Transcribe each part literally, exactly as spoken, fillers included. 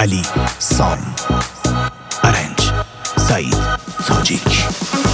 علی سام، ارنج سعید تاجیک.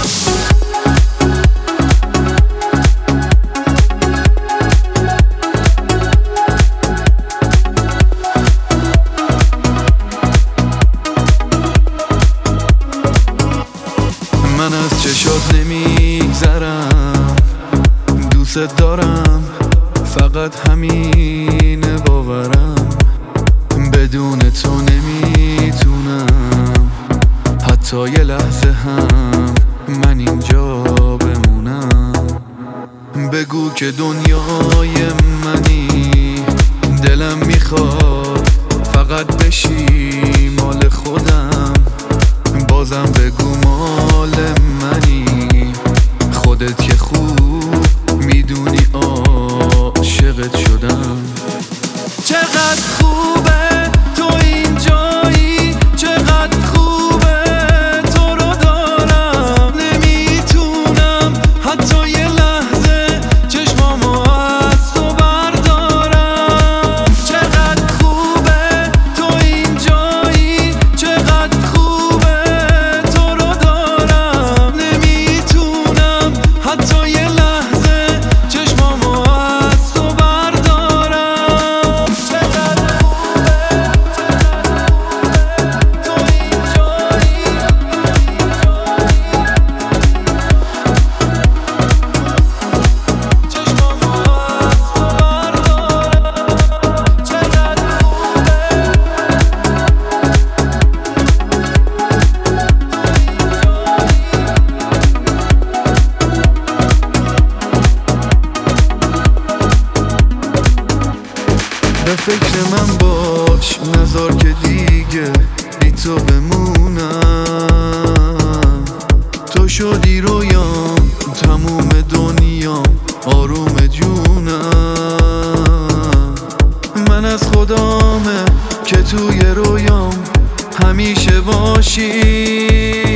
من از چشات نمیگذرم، دوست دارم، فقط همین باورم. بدون تو نمیتونم حتی یه لحظه هم من اینجا بمونم. بگو که دنیای منی، دلم میخواد فقط بشی مال خودم. بازم بگو مال منی، خودت که خوب میدونی عاشقت شدم. چقدر خوبه تو اینجایی، چقدر خوبه تو رو دارم. نمیتونم حتی یه لحظه چشمامو از تو بردارم. چقدر خوبه تو اینجایی، چقدر خوبه تو رو دارم. نمیتونم حتی یه لحظه چشمامو از تو بردارم. چقدر خوبه تو اینجایی، چشمامو از تو بردارم. چقدر به فکر من باش، نذار که دیگه بی تو بمونم. تو شدی رویام، تموم دنیام، آروم جونم. من از خدامه که توی رویام همیشه باشی.